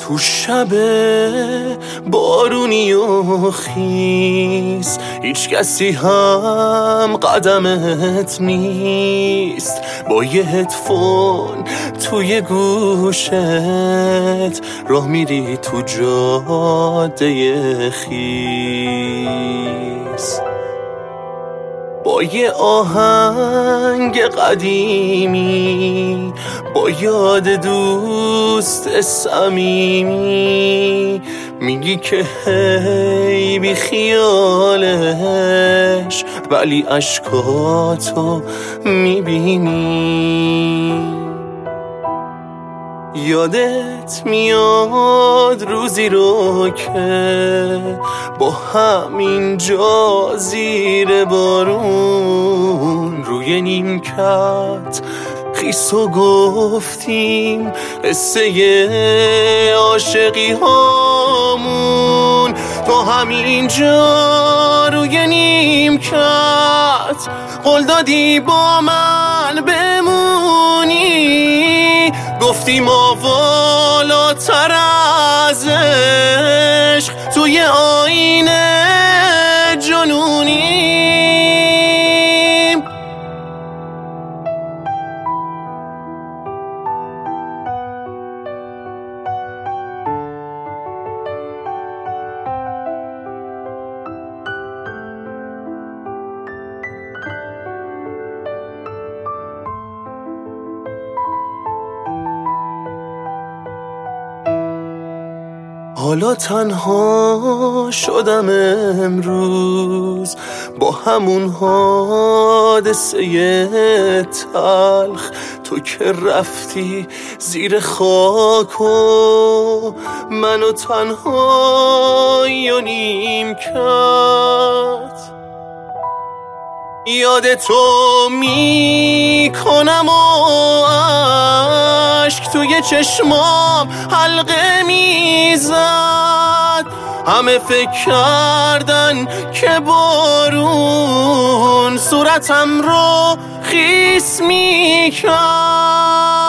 تو شب بارونی و خیس هیچ کسی هم قدمت نیست، با یه هدفون توی گوشت راه میری تو جاده خیس، با یه آهنگ قدیمی، با یاد دوست صمیمی، میگی که هی بی خیالش ولی اشکاتو میبینی. یادت میاد روزی رو که با همینجا زیر بارون روی نیمکت خیس و گفتیم قصه عاشقی هامون، تو همینجا روی نیمکت قول دادی با من بمونی، گفتی ما والاتر از عشق توی آینه جنونیم. حالا تنها شدم امروز با همون حادثه تلخ، تو که رفتی زیر خاک و منو تنهایی و نیمکت یاد تو میکنم و عشق توی چشمام حلقه میزد، همه فکر کردن که بارون صورتم رو خیس میکرد.